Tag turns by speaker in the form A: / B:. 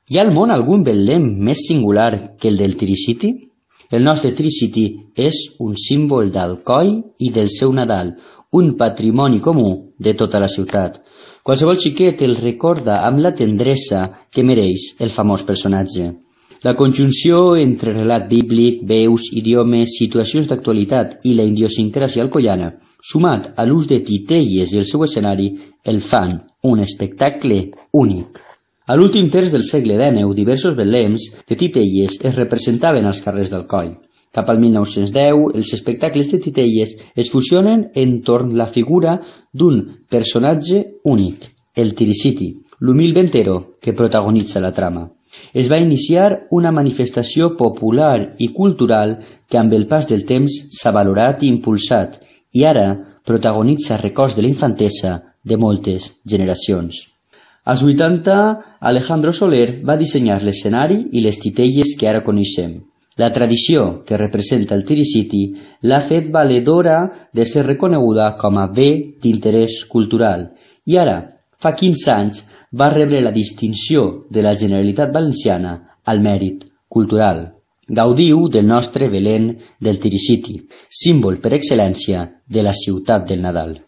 A: Hi ha al món algun Betlem més singular que el del Tricity? El nostre Tricity és un símbol d'Alcoi i del seu Nadal, un patrimoni comú de tota la ciutat. Qualsevol xiquet el recorda amb la tendresa que mereix el famós personatge. La conjunció entre relat bíblic, veus, idiomes, situacions d'actualitat i la idiosincràsia alcoiana, sumat a l'ús de titelles i el seu escenari, el fan un espectacle únic. A l'últim terç del segle XIX, diversos betlems de titelles es representaven als carrers d'Alcoi. Cap al 1910, els espectacles de titelles es fusionen entorn la figura d'un personatge únic, el Tricity, l'humil ventero que protagonitza la trama. Es va iniciar una manifestació popular i cultural que amb el pas del temps s'ha valorat i impulsat i ara protagonitza records de la infantesa de moltes generacions. Als 80, Alejandro Soler va dissenyar l'escenari i les titelles que ara coneixem. La tradició que representa el Tricity l'ha fet valedora de ser reconeguda com a bé d'interès cultural i ara, fa 15 anys, va rebre la distinció de la Generalitat Valenciana al mèrit cultural. Gaudiu del nostre Belén del Tricity, símbol per excel·lència de la ciutat del Nadal.